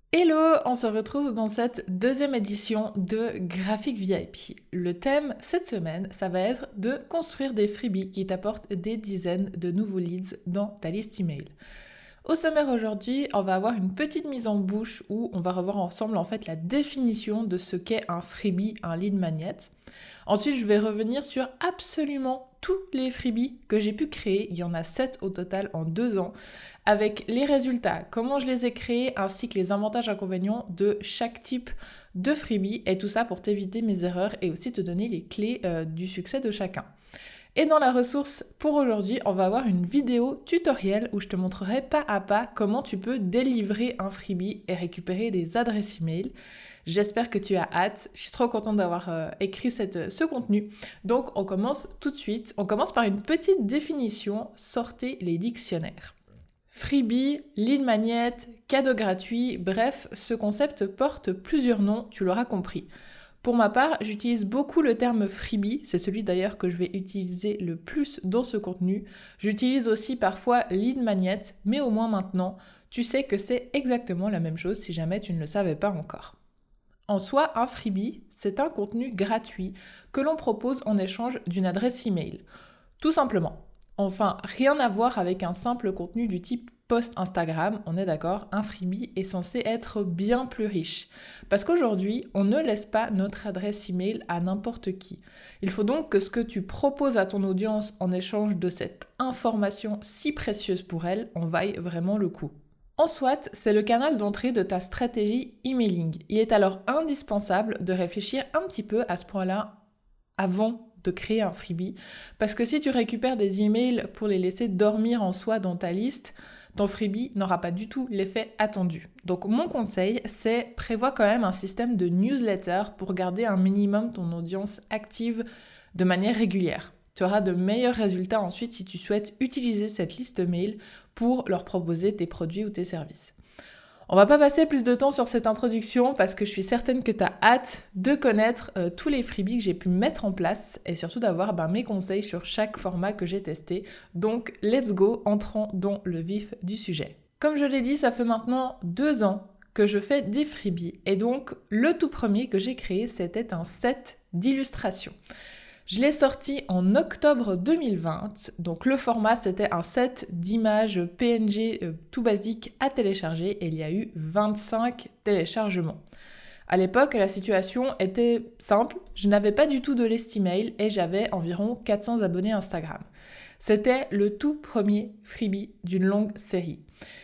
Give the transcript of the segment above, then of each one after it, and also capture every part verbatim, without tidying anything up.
Hello, on se retrouve dans cette deuxième édition de Graphique V I P. Le thème cette semaine, ça va être de construire des freebies qui t'apportent des dizaines de nouveaux leads dans ta liste email. Au sommaire aujourd'hui, on va avoir une petite mise en bouche où on va revoir ensemble en fait la définition de ce qu'est un freebie, un lead magnet. Ensuite, je vais revenir sur absolument tous les freebies que j'ai pu créer. Il y en a sept au total en deux ans, avec les résultats, comment je les ai créés, ainsi que les avantages et inconvénients de chaque type de freebie, et tout ça pour t'éviter mes erreurs et aussi te donner les clés euh, du succès de chacun. Et dans la ressource pour aujourd'hui, on va avoir une vidéo tutoriel où je te montrerai pas à pas comment tu peux délivrer un freebie et récupérer des adresses email. J'espère que tu as hâte. Je suis trop contente d'avoir euh, écrit cette, ce contenu. Donc on commence tout de suite. On commence par une petite définition. Sortez les dictionnaires. Freebie, lead magnet, cadeau gratuit, bref, ce concept porte plusieurs noms, tu l'auras compris. Pour ma part, j'utilise beaucoup le terme freebie, c'est celui d'ailleurs que je vais utiliser le plus dans ce contenu. J'utilise aussi parfois lead magnet, mais au moins maintenant, tu sais que c'est exactement la même chose si jamais tu ne le savais pas encore. En soi, un freebie, c'est un contenu gratuit que l'on propose en échange d'une adresse email. Tout simplement. Enfin, rien à voir avec un simple contenu du type post Instagram, on est d'accord, un freebie est censé être bien plus riche. Parce qu'aujourd'hui, on ne laisse pas notre adresse email à n'importe qui. Il faut donc que ce que tu proposes à ton audience en échange de cette information si précieuse pour elle en vaille vraiment le coup. En soit, c'est le canal d'entrée de ta stratégie emailing. Il est alors indispensable de réfléchir un petit peu à ce point-là avant de créer un freebie, parce que si tu récupères des emails pour les laisser dormir en soi dans ta liste, ton freebie n'aura pas du tout l'effet attendu. Donc mon conseil, c'est prévois quand même un système de newsletter pour garder un minimum ton audience active de manière régulière. Tu auras de meilleurs résultats ensuite si tu souhaites utiliser cette liste mail pour leur proposer tes produits ou tes services. On va pas passer plus de temps sur cette introduction parce que je suis certaine que tu as hâte de connaître euh, tous les freebies que j'ai pu mettre en place et surtout d'avoir ben, mes conseils sur chaque format que j'ai testé. Donc let's go, entrons dans le vif du sujet. Comme je l'ai dit, ça fait maintenant deux ans que je fais des freebies et donc le tout premier que j'ai créé, c'était un set d'illustrations. Je l'ai sorti en octobre deux mille vingt, donc le format c'était un set d'images P N G euh, tout basique à télécharger et il y a eu vingt-cinq téléchargements. À l'époque, la situation était simple, je n'avais pas du tout de list email et j'avais environ quatre cents abonnés Instagram. C'était le tout premier freebie d'une longue série.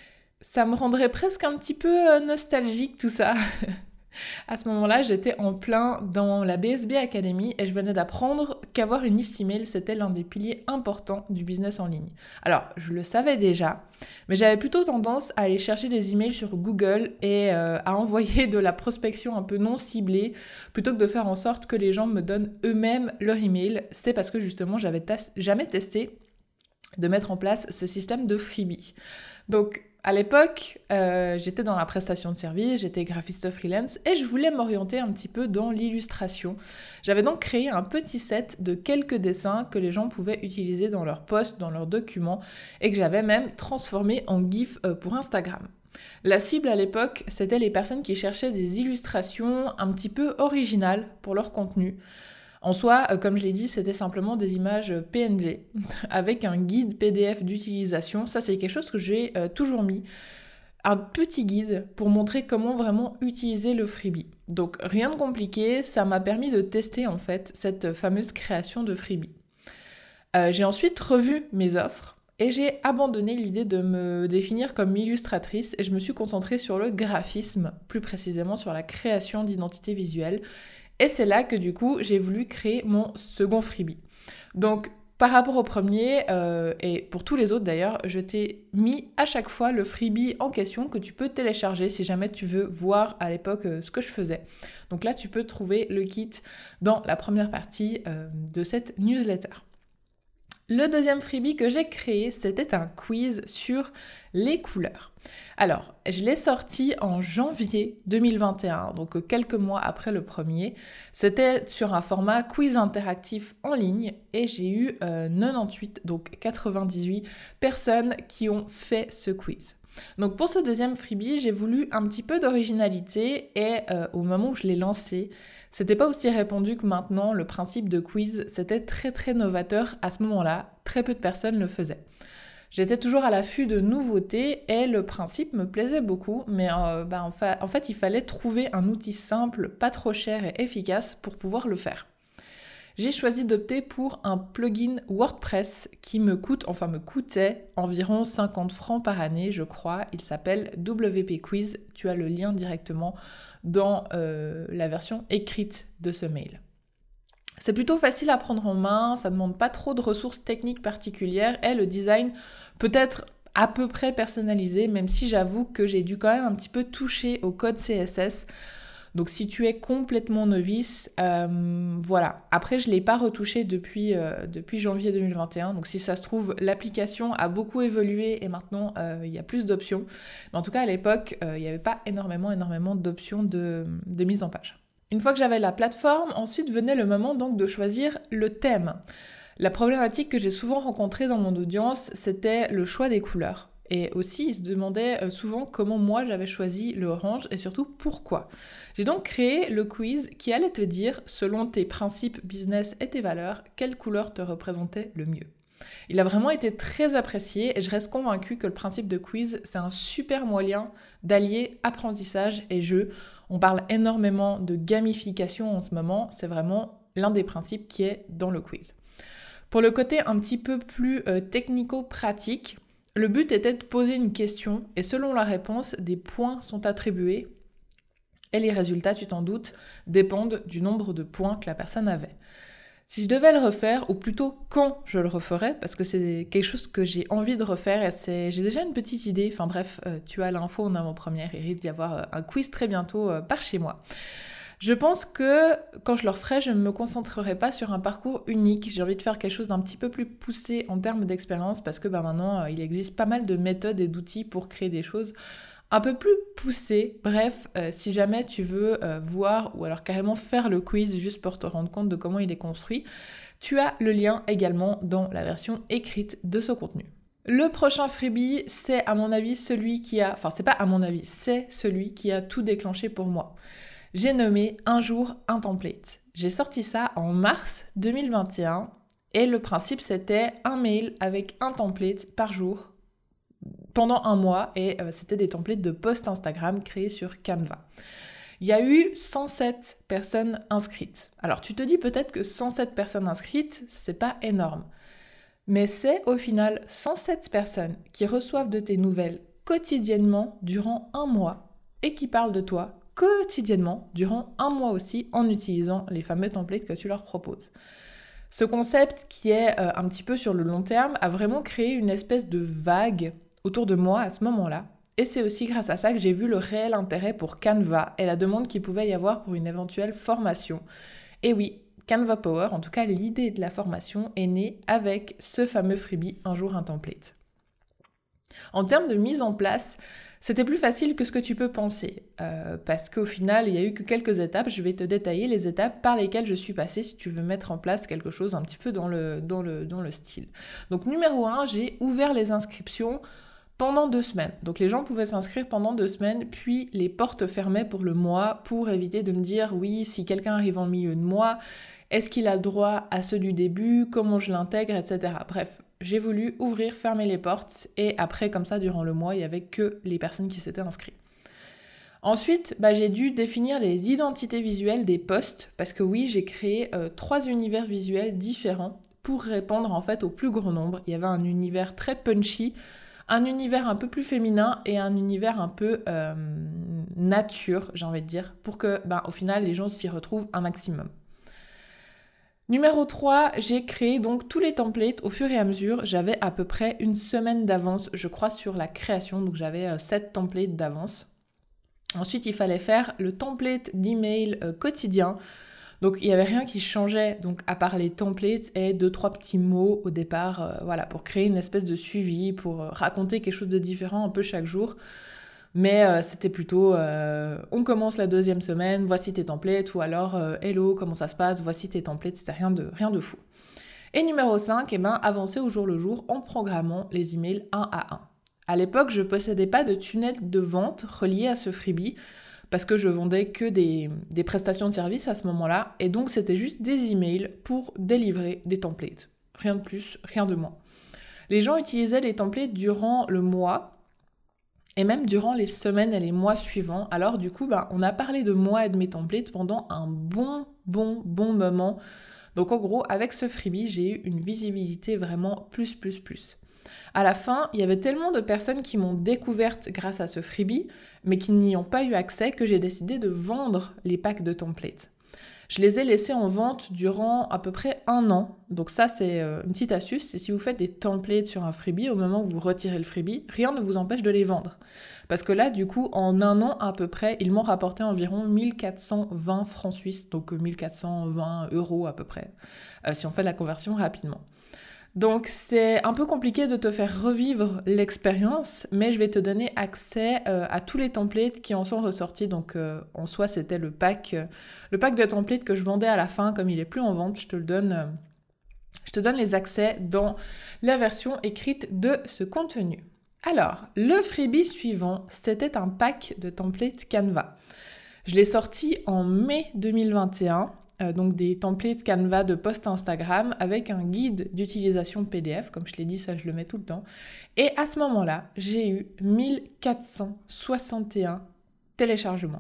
Ça me rendrait presque un petit peu nostalgique tout ça. À ce moment-là, j'étais en plein dans la B S B Academy et je venais d'apprendre qu'avoir une liste email, c'était l'un des piliers importants du business en ligne. Alors, je le savais déjà, mais j'avais plutôt tendance à aller chercher des emails sur Google et euh, à envoyer de la prospection un peu non ciblée plutôt que de faire en sorte que les gens me donnent eux-mêmes leur email. C'est parce que justement, j'avais tas- jamais testé de mettre en place ce système de freebie. Donc, à l'époque, euh, j'étais dans la prestation de service, j'étais graphiste freelance et je voulais m'orienter un petit peu dans l'illustration. J'avais donc créé un petit set de quelques dessins que les gens pouvaient utiliser dans leurs posts, dans leurs documents et que j'avais même transformé en GIF pour Instagram. La cible à l'époque, c'était les personnes qui cherchaient des illustrations un petit peu originales pour leur contenu. En soi, comme je l'ai dit, c'était simplement des images P N G avec un guide P D F d'utilisation. Ça, c'est quelque chose que j'ai euh, toujours mis. Un petit guide pour montrer comment vraiment utiliser le freebie. Donc, rien de compliqué, ça m'a permis de tester en fait cette fameuse création de freebie. Euh, j'ai ensuite revu mes offres et j'ai abandonné l'idée de me définir comme illustratrice et je me suis concentrée sur le graphisme, plus précisément sur la création d'identité visuelle. Et c'est là que du coup, j'ai voulu créer mon second freebie. Donc, par rapport au premier, euh, et pour tous les autres d'ailleurs, je t'ai mis à chaque fois le freebie en question que tu peux télécharger si jamais tu veux voir à l'époque euh, ce que je faisais. Donc là, tu peux trouver le kit dans la première partie euh, de cette newsletter. Le deuxième freebie que j'ai créé, c'était un quiz sur les couleurs. Alors, je l'ai sorti en janvier deux mille vingt et un, donc quelques mois après le premier. C'était sur un format quiz interactif en ligne et j'ai eu euh, quatre-vingt-dix-huit, donc quatre-vingt-dix-huit personnes qui ont fait ce quiz. Donc pour ce deuxième freebie, j'ai voulu un petit peu d'originalité et euh, au moment où je l'ai lancé, c'était pas aussi répandu que maintenant. Le principe de quiz, c'était très très novateur à ce moment-là. Très peu de personnes le faisaient. J'étais toujours à l'affût de nouveautés et le principe me plaisait beaucoup, mais euh, bah, en, fa- en fait il fallait trouver un outil simple, pas trop cher et efficace pour pouvoir le faire. J'ai choisi d'opter pour un plugin WordPress qui me coûte, enfin me coûtait environ cinquante francs par année, je crois. Il s'appelle W P Quiz. Tu as le lien directement dans euh, la version écrite de ce mail. C'est plutôt facile à prendre en main, ça ne demande pas trop de ressources techniques particulières et le design peut être à peu près personnalisé, même si j'avoue que j'ai dû quand même un petit peu toucher au code C S S. Donc si tu es complètement novice, euh, voilà. Après, je ne l'ai pas retouché depuis, euh, depuis janvier deux mille vingt et un. Donc si ça se trouve, l'application a beaucoup évolué et maintenant, euh, il y a plus d'options. Mais en tout cas, à l'époque, euh, il n'y avait pas énormément, énormément d'options de, de mise en page. Une fois que j'avais la plateforme, ensuite venait le moment donc de choisir le thème. La problématique que j'ai souvent rencontrée dans mon audience, c'était le choix des couleurs. Et aussi, ils se demandaient souvent comment moi j'avais choisi le orange et surtout pourquoi. J'ai donc créé le quiz qui allait te dire, selon tes principes business et tes valeurs, quelle couleur te représentait le mieux. Il a vraiment été très apprécié et je reste convaincue que le principe de quiz, c'est un super moyen d'allier apprentissage et jeu. On parle énormément de gamification en ce moment, c'est vraiment l'un des principes qui est dans le quiz. Pour le côté un petit peu plus euh, technico-pratique, le but était de poser une question et selon la réponse, des points sont attribués et les résultats, tu t'en doutes, dépendent du nombre de points que la personne avait. Si je devais le refaire, ou plutôt quand je le referais, parce que c'est quelque chose que j'ai envie de refaire et c'est... j'ai déjà une petite idée, enfin bref, euh, tu as l'info en avant-première, il risque d'y avoir euh, un quiz très bientôt euh, par chez moi. Je pense que quand je le referai, je ne me concentrerai pas sur un parcours unique. J'ai envie de faire quelque chose d'un petit peu plus poussé en termes d'expérience parce que bah, maintenant, euh, il existe pas mal de méthodes et d'outils pour créer des choses un peu plus poussées. Bref, euh, si jamais tu veux euh, voir ou alors carrément faire le quiz juste pour te rendre compte de comment il est construit, tu as le lien également dans la version écrite de ce contenu. Le prochain freebie, c'est à mon avis celui qui a... Enfin, c'est pas à mon avis, c'est celui qui a tout déclenché pour moi. J'ai nommé Un jour, un template. J'ai sorti ça en mars deux mille vingt et un et le principe c'était un mail avec un template par jour pendant un mois et euh, c'était des templates de posts Instagram créés sur Canva. Il y a eu cent sept personnes inscrites. Alors tu te dis peut-être que cent sept personnes inscrites, c'est pas énorme. Mais c'est au final cent sept personnes qui reçoivent de tes nouvelles quotidiennement durant un mois et qui parlent de toi quotidiennement durant un mois aussi en utilisant les fameux templates que tu leur proposes. Ce concept qui est euh, un petit peu sur le long terme a vraiment créé une espèce de vague autour de moi à ce moment-là. Et c'est aussi grâce à ça que j'ai vu le réel intérêt pour Canva et la demande qu'il pouvait y avoir pour une éventuelle formation. Et oui, Canva Power, en tout cas l'idée de la formation, est née avec ce fameux freebie Un jour un template. En termes de mise en place, c'était plus facile que ce que tu peux penser, euh, parce qu'au final, il n'y a eu que quelques étapes. Je vais te détailler les étapes par lesquelles je suis passée si tu veux mettre en place quelque chose un petit peu dans le, dans le, dans le style. Donc numéro un, j'ai ouvert les inscriptions pendant deux semaines. Donc les gens pouvaient s'inscrire pendant deux semaines, puis les portes fermaient pour le mois pour éviter de me dire oui, si quelqu'un arrive en milieu de mois, est-ce qu'il a le droit à ceux du début, comment je l'intègre, et cetera. Bref, j'ai voulu ouvrir, fermer les portes et après, comme ça, durant le mois, il n'y avait que les personnes qui s'étaient inscrites. Ensuite, bah, j'ai dû définir les identités visuelles des posts parce que oui, j'ai créé euh, trois univers visuels différents pour répondre en fait au plus grand nombre. Il y avait un univers très punchy, un univers un peu plus féminin et un univers un peu euh, nature, j'ai envie de dire, pour que, bah, au final, les gens s'y retrouvent un maximum. Numéro trois, j'ai créé donc tous les templates au fur et à mesure. J'avais à peu près une semaine d'avance, je crois, sur la création, donc j'avais euh, sept templates d'avance. Ensuite, il fallait faire le template d'email euh, quotidien. Donc, il n'y avait rien qui changeait, donc à part les templates et deux, trois petits mots au départ, euh, voilà, pour créer une espèce de suivi, pour euh, raconter quelque chose de différent un peu chaque jour. Mais euh, c'était plutôt, euh, on commence la deuxième semaine, voici tes templates, ou alors, euh, hello, comment ça se passe, voici tes templates, c'était rien de, rien de fou. Et numéro cinq, eh ben, avancer au jour le jour en programmant les emails un à un. À l'époque, je ne possédais pas de tunnel de vente relié à ce freebie parce que je vendais que des, des prestations de services à ce moment-là. Et donc, c'était juste des emails pour délivrer des templates. Rien de plus, rien de moins. Les gens utilisaient les templates durant le mois et même durant les semaines et les mois suivants. Alors du coup, ben, on a parlé de moi et de mes templates pendant un bon, bon, bon moment. Donc en gros, avec ce freebie, j'ai eu une visibilité vraiment plus, plus, plus. À la fin, il y avait tellement de personnes qui m'ont découverte grâce à ce freebie, mais qui n'y ont pas eu accès, que j'ai décidé de vendre les packs de templates. Je les ai laissés en vente durant à peu près un an. Donc ça, c'est une petite astuce. C'est si vous faites des templates sur un freebie, au moment où vous retirez le freebie, rien ne vous empêche de les vendre. Parce que là, du coup, en un an à peu près, ils m'ont rapporté environ mille quatre cent vingt francs suisses, donc mille quatre cent vingt euros à peu près, euh, si on fait la conversion rapidement. Donc c'est un peu compliqué de te faire revivre l'expérience, mais je vais te donner accès euh, à tous les templates qui en sont ressortis. Donc euh, en soi, c'était le pack, euh, le pack de templates que je vendais à la fin. Comme il est plus en vente, je te le donne, euh, je te donne les accès dans la version écrite de ce contenu. Alors, le freebie suivant, c'était un pack de templates Canva. Je l'ai sorti en mai deux mille vingt et un. Euh, donc des templates Canva de post Instagram avec un guide d'utilisation P D F, comme je l'ai dit, ça je le mets tout le temps. Et à ce moment-là, j'ai eu mille quatre cent soixante et un téléchargements.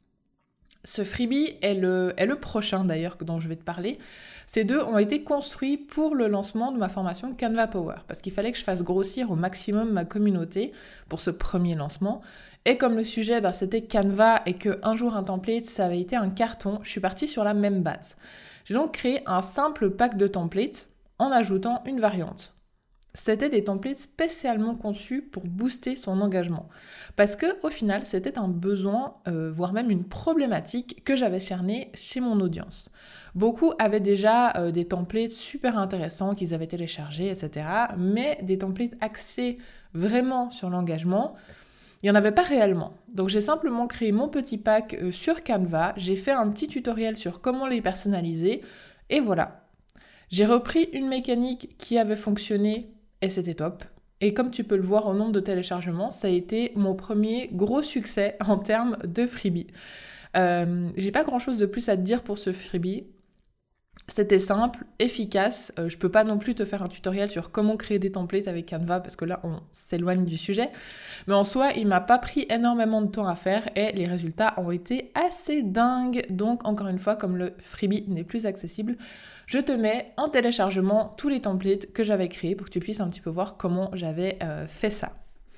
Ce freebie est le, est le prochain d'ailleurs dont je vais te parler. Ces deux ont été construits pour le lancement de ma formation Canva Power, parce qu'il fallait que je fasse grossir au maximum ma communauté pour ce premier lancement. Et comme le sujet, ben, c'était Canva et qu'un jour un template, ça avait été un carton, je suis partie sur la même base. J'ai donc créé un simple pack de templates en ajoutant une variante. C'était des templates spécialement conçus pour booster son engagement. Parce que au final, c'était un besoin, euh, voire même une problématique que j'avais cernée chez mon audience. Beaucoup avaient déjà euh, des templates super intéressants qu'ils avaient téléchargés, et cetera. Mais des templates axés vraiment sur l'engagement, il n'y en avait pas réellement. Donc j'ai simplement créé mon petit pack euh, sur Canva, j'ai fait un petit tutoriel sur comment les personnaliser, et voilà. J'ai repris une mécanique qui avait fonctionné et c'était top. Et comme tu peux le voir au nombre de téléchargements, ça a été mon premier gros succès en termes de freebie. Euh, j'ai pas grand chose de plus à te dire pour ce freebie. C'était simple, efficace. Euh, je peux pas non plus te faire un tutoriel sur comment créer des templates avec Canva parce que là on s'éloigne du sujet. Mais en soi, il m'a pas pris énormément de temps à faire et les résultats ont été assez dingues. Donc encore une fois, comme le freebie n'est plus accessible, je te mets en téléchargement tous les templates que j'avais créés pour que tu puisses un petit peu voir comment j'avais euh, fait ça.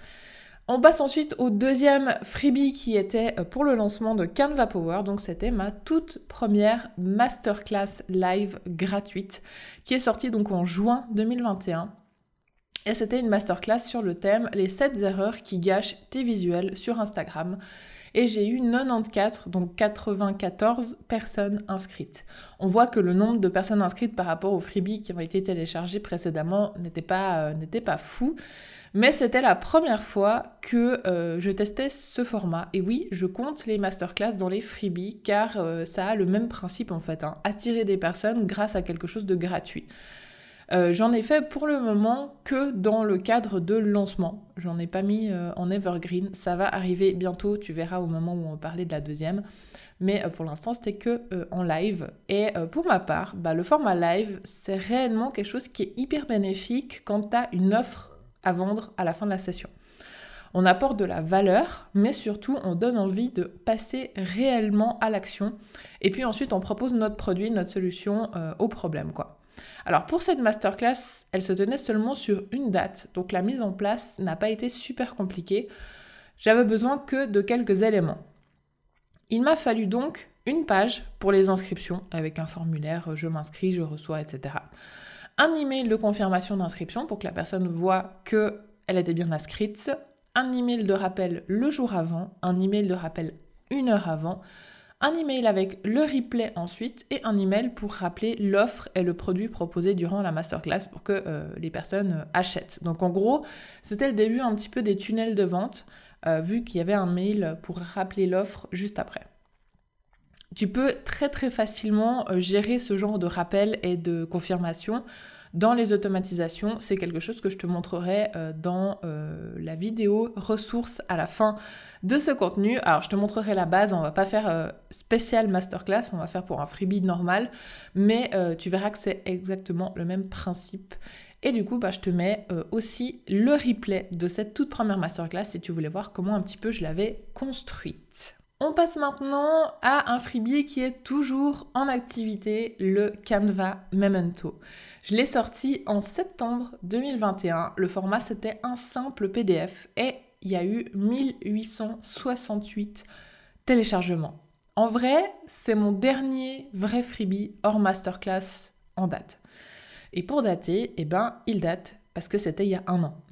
On passe ensuite au deuxième freebie qui était pour le lancement de Canva Power. Donc c'était ma toute première masterclass live gratuite qui est sortie donc en juin deux mille vingt et un. Et c'était une masterclass sur le thème les sept erreurs qui gâchent tes visuels sur Instagram. Et j'ai eu quatre-vingt-quatorze, donc quatre-vingt-quatorze personnes inscrites. On voit que le nombre de personnes inscrites par rapport aux freebies qui ont été téléchargés précédemment n'était pas, euh, n'était pas fou. Mais c'était la première fois que euh, je testais ce format. Et oui, je compte les masterclass dans les freebies car euh, ça a le même principe en fait, hein, attirer des personnes grâce à quelque chose de gratuit. Euh, j'en ai fait pour le moment que dans le cadre de lancement. J'en ai pas mis euh, en evergreen. Ça va arriver bientôt, tu verras au moment où on parlait de la deuxième. Mais euh, pour l'instant, c'était que euh, en live. Et euh, pour ma part, bah, le format live, c'est réellement quelque chose qui est hyper bénéfique quand tu as une offre à vendre à la fin de la session. On apporte de la valeur, mais surtout, on donne envie de passer réellement à l'action. Et puis ensuite, on propose notre produit, notre solution euh, au problème, quoi. Alors pour cette masterclass, elle se tenait seulement sur une date, donc la mise en place n'a pas été super compliquée. J'avais besoin que de quelques éléments. Il m'a fallu donc une page pour les inscriptions, avec un formulaire, je m'inscris, je reçois, et cetera. Un email de confirmation d'inscription pour que la personne voit qu'elle était bien inscrite, un email de rappel le jour avant, un email de rappel une heure avant, un email avec le replay ensuite et un email pour rappeler l'offre et le produit proposé durant la masterclass pour que euh, les personnes achètent. Donc en gros, c'était le début un petit peu des tunnels de vente, euh, vu qu'il y avait un mail pour rappeler l'offre juste après. Tu peux très très facilement euh, gérer ce genre de rappel et de confirmation dans les automatisations. C'est quelque chose que je te montrerai euh, dans euh, la vidéo ressources à la fin de ce contenu. Alors, je te montrerai la base, on va pas faire euh, spécial masterclass, on va faire pour un freebie normal, mais euh, tu verras que c'est exactement le même principe. Et du coup, bah, je te mets euh, aussi le replay de cette toute première masterclass si tu voulais voir comment un petit peu je l'avais construite. On passe maintenant à un freebie qui est toujours en activité, le Canva Memento. Je l'ai sorti en septembre deux mille vingt et un. Le format, c'était un simple P D F et il y a eu mille huit cent soixante-huit téléchargements. En vrai, c'est mon dernier vrai freebie hors masterclass en date. Et pour dater, eh ben, il date parce que c'était il y a un an.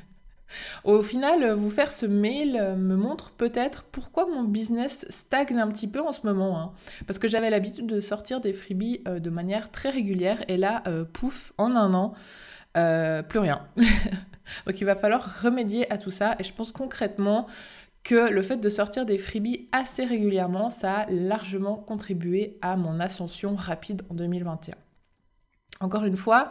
Au final, vous faire ce mail me montre peut-être pourquoi mon business stagne un petit peu en ce moment. Hein. Parce que j'avais l'habitude de sortir des freebies euh, de manière très régulière et là, euh, pouf, en un an, euh, plus rien. Donc il va falloir remédier à tout ça et je pense concrètement que le fait de sortir des freebies assez régulièrement, ça a largement contribué à mon ascension rapide en deux mille vingt et un. Encore une fois,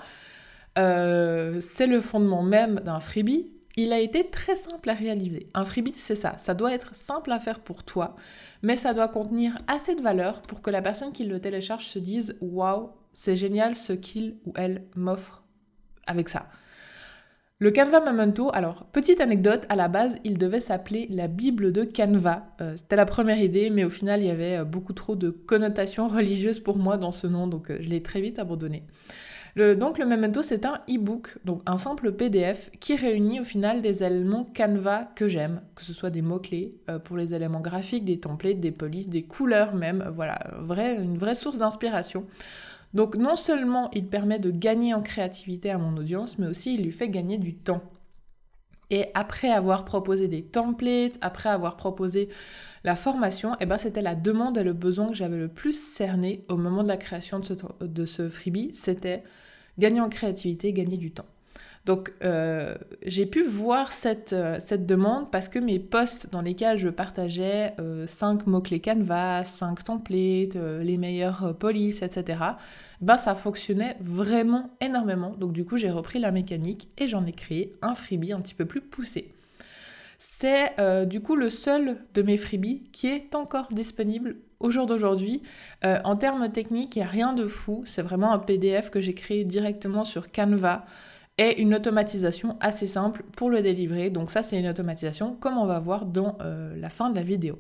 euh, c'est le fondement même d'un freebie. Il a été très simple à réaliser. Un freebie, c'est ça. Ça doit être simple à faire pour toi, mais ça doit contenir assez de valeur pour que la personne qui le télécharge se dise « Waouh, c'est génial ce qu'il ou elle m'offre avec ça ». Le Canva Memento, alors, petite anecdote, à la base, il devait s'appeler la Bible de Canva. Euh, c'était la première idée, mais au final, il y avait beaucoup trop de connotations religieuses pour moi dans ce nom, donc euh, je l'ai très vite abandonné. Le, donc le Memento, c'est un e-book, donc un simple P D F qui réunit au final des éléments Canva que j'aime, que ce soit des mots-clés euh, pour les éléments graphiques, des templates, des polices, des couleurs même, voilà, vrai, une vraie source d'inspiration. Donc non seulement il permet de gagner en créativité à mon audience, mais aussi il lui fait gagner du temps. Et après avoir proposé des templates, après avoir proposé la formation, eh ben c'était la demande et le besoin que j'avais le plus cerné au moment de la création de ce, de ce freebie, c'était gagner en créativité, gagner du temps. Donc euh, j'ai pu voir cette, euh, cette demande parce que mes posts dans lesquels je partageais euh, cinq mots-clés Canva, cinq templates, euh, les meilleures euh, polices, et cetera, ben ça fonctionnait vraiment énormément. Donc du coup j'ai repris la mécanique et j'en ai créé un freebie un petit peu plus poussé. C'est euh, du coup le seul de mes freebies qui est encore disponible au jour d'aujourd'hui. Euh, en termes techniques, il n'y a rien de fou. C'est vraiment un P D F que j'ai créé directement sur Canva et une automatisation assez simple pour le délivrer. Donc ça, c'est une automatisation comme on va voir dans euh, la fin de la vidéo.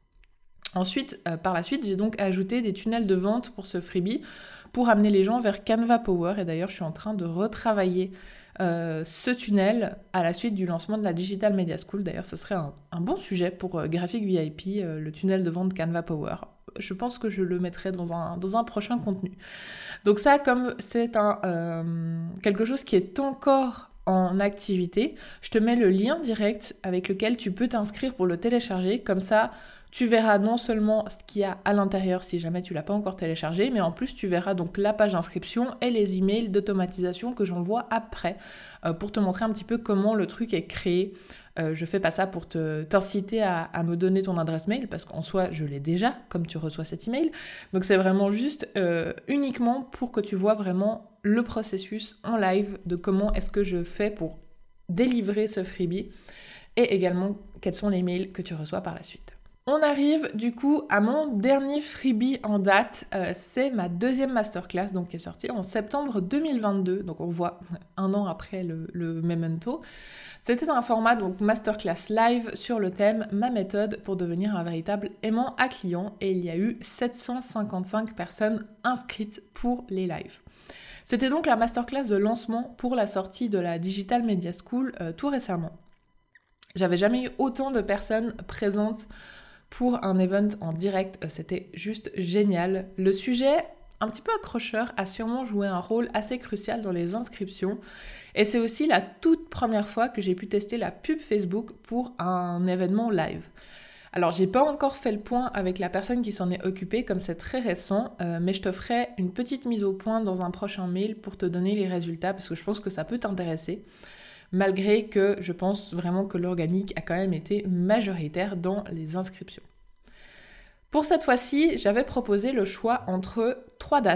Ensuite, euh, par la suite, j'ai donc ajouté des tunnels de vente pour ce freebie pour amener les gens vers Canva Power. Et d'ailleurs, je suis en train de retravailler euh, ce tunnel à la suite du lancement de la Digital Media School. D'ailleurs, ce serait un, un bon sujet pour euh, Graphic V I P, euh, le tunnel de vente Canva Power. Je pense que je le mettrai dans un, dans un prochain contenu. Donc ça, comme c'est un, euh, quelque chose qui est encore en activité, je te mets le lien direct avec lequel tu peux t'inscrire pour le télécharger. Comme ça, tu verras non seulement ce qu'il y a à l'intérieur si jamais tu ne l'as pas encore téléchargé, mais en plus tu verras donc la page d'inscription et les emails d'automatisation que j'envoie après euh, pour te montrer un petit peu comment le truc est créé. Euh, je fais pas ça pour te, t'inciter à, à me donner ton adresse mail parce qu'en soi je l'ai déjà comme tu reçois cet email. Donc c'est vraiment juste euh, uniquement pour que tu vois vraiment le processus en live de comment est-ce que je fais pour délivrer ce freebie et également quels sont les mails que tu reçois par la suite. On arrive du coup à mon dernier freebie en date, euh, c'est ma deuxième masterclass donc qui est sortie en septembre deux mille vingt-deux, donc on voit un an après le, le Memento. C'était un format donc masterclass live sur le thème « Ma méthode pour devenir un véritable aimant à clients » et il y a eu sept cent cinquante-cinq personnes inscrites pour les lives. C'était donc la masterclass de lancement pour la sortie de la Digital Media School euh, tout récemment. J'avais jamais eu autant de personnes présentes pour un event en direct, c'était juste génial. Le sujet, un petit peu accrocheur, a sûrement joué un rôle assez crucial dans les inscriptions. Et c'est aussi la toute première fois que j'ai pu tester la pub Facebook pour un événement live. Alors, j'ai pas encore fait le point avec la personne qui s'en est occupée, comme c'est très récent, euh, mais je te ferai une petite mise au point dans un prochain mail pour te donner les résultats, parce que je pense que ça peut t'intéresser. Malgré que je pense vraiment que l'organique a quand même été majoritaire dans les inscriptions. Pour cette fois-ci, j'avais proposé le choix entre trois dates.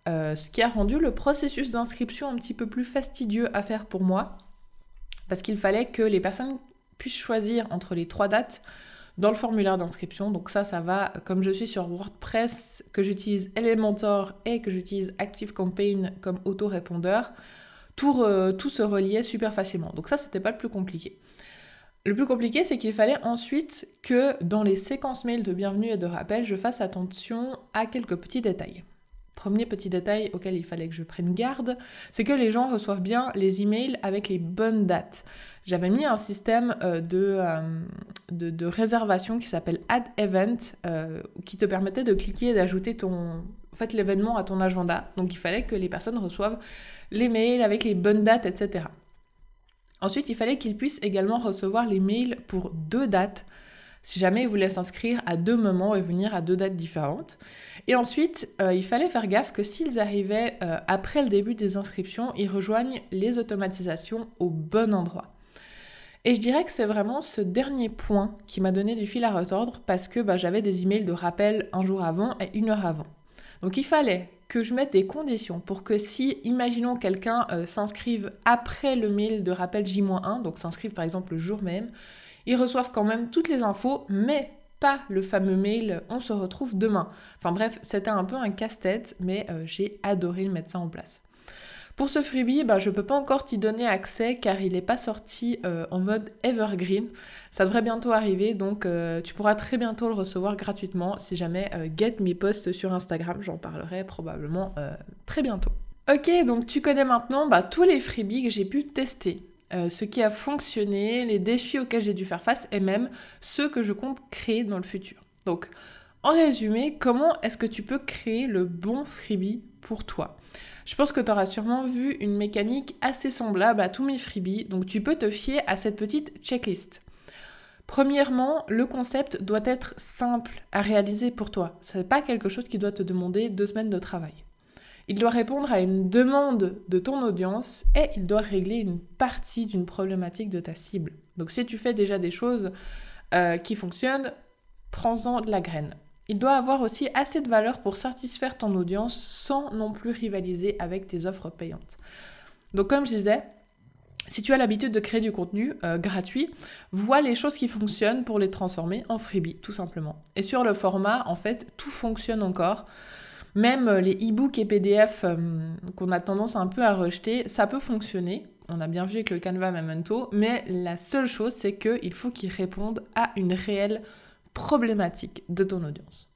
euh, ce qui a rendu le processus d'inscription un petit peu plus fastidieux à faire pour moi, parce qu'il fallait que les personnes puissent choisir entre les trois dates dans le formulaire d'inscription. Donc ça, ça va, comme je suis sur WordPress, que j'utilise Elementor et que j'utilise ActiveCampaign comme autorépondeur, tout, euh, tout se reliait super facilement. Donc ça, c'était pas le plus compliqué. Le plus compliqué, c'est qu'il fallait ensuite que dans les séquences mails de bienvenue et de rappel, je fasse attention à quelques petits détails. Premier petit détail auquel il fallait que je prenne garde, c'est que les gens reçoivent bien les emails avec les bonnes dates. J'avais mis un système euh, de, euh, de, de réservation qui s'appelle Add Event, euh, qui te permettait de cliquer et d'ajouter ton, en fait, l'événement à ton agenda. Donc il fallait que les personnes reçoivent les mails avec les bonnes dates, et cetera. Ensuite, il fallait qu'ils puissent également recevoir les mails pour deux dates, si jamais ils voulaient s'inscrire à deux moments et venir à deux dates différentes. Et ensuite, euh, il fallait faire gaffe que s'ils arrivaient euh, après le début des inscriptions, ils rejoignent les automatisations au bon endroit. Et je dirais que c'est vraiment ce dernier point qui m'a donné du fil à retordre parce que bah, j'avais des emails de rappel un jour avant et une heure avant. Donc il fallait que je mette des conditions pour que si, imaginons quelqu'un euh, s'inscrive après le mail de rappel J un, donc s'inscrive par exemple le jour même, ils reçoivent quand même toutes les infos, mais pas le fameux mail « on se retrouve demain ». Enfin bref, c'était un peu un casse-tête, mais euh, j'ai adoré mettre ça en place. Pour ce freebie, bah, je ne peux pas encore t'y donner accès car il n'est pas sorti euh, en mode evergreen. Ça devrait bientôt arriver, donc euh, tu pourras très bientôt le recevoir gratuitement si jamais euh, Get Me poste sur Instagram. J'en parlerai probablement euh, très bientôt. Ok, donc tu connais maintenant bah, tous les freebies que j'ai pu tester. Euh, ce qui a fonctionné, les défis auxquels j'ai dû faire face et même ceux que je compte créer dans le futur. Donc, en résumé, comment est-ce que tu peux créer le bon freebie pour toi ? Je pense que tu auras sûrement vu une mécanique assez semblable à tous mes freebies, donc tu peux te fier à cette petite checklist. Premièrement, le concept doit être simple à réaliser pour toi. Ce n'est pas quelque chose qui doit te demander deux semaines de travail. Il doit répondre à une demande de ton audience et il doit régler une partie d'une problématique de ta cible. Donc si tu fais déjà des choses euh, qui fonctionnent, prends-en de la graine. Il doit avoir aussi assez de valeur pour satisfaire ton audience sans non plus rivaliser avec tes offres payantes. Donc comme je disais, si tu as l'habitude de créer du contenu euh, gratuit, vois les choses qui fonctionnent pour les transformer en freebie, tout simplement. Et sur le format, en fait, tout fonctionne encore. Même les e-books et P D F euh, qu'on a tendance un peu à rejeter, ça peut fonctionner. On a bien vu avec le Canva Memento, mais la seule chose, c'est qu'il faut qu'ils répondent à une réelle problématique de ton audience.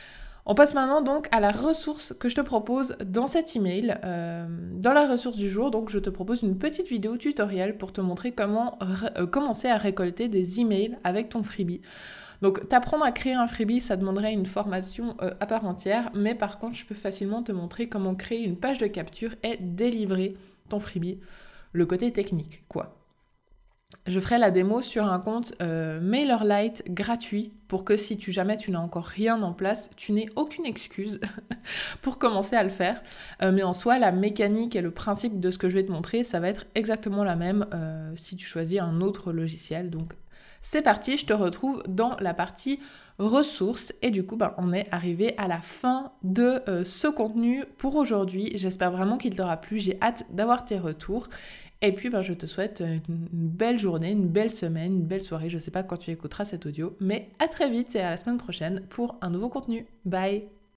On passe maintenant donc à la ressource que je te propose dans cet email. Euh, dans la ressource du jour, donc je te propose une petite vidéo tutoriel pour te montrer comment re- euh, commencer à récolter des emails avec ton freebie. Donc t'apprendre à créer un freebie, ça demanderait une formation euh, à part entière, mais par contre je peux facilement te montrer comment créer une page de capture et délivrer ton freebie. Le côté technique, quoi. Je ferai la démo sur un compte euh, MailerLite gratuit pour que si tu, jamais tu n'as encore rien en place, tu n'aies aucune excuse pour commencer à le faire. Euh, mais en soi, la mécanique et le principe de ce que je vais te montrer, ça va être exactement la même euh, si tu choisis un autre logiciel. Donc c'est parti, je te retrouve dans la partie ressources. Et du coup, ben, on est arrivé à la fin de euh, ce contenu pour aujourd'hui. J'espère vraiment qu'il t'aura plu. J'ai hâte d'avoir tes retours. Et puis, ben, je te souhaite une belle journée, une belle semaine, une belle soirée. Je ne sais pas quand tu écouteras cet audio, mais à très vite et à la semaine prochaine pour un nouveau contenu. Bye!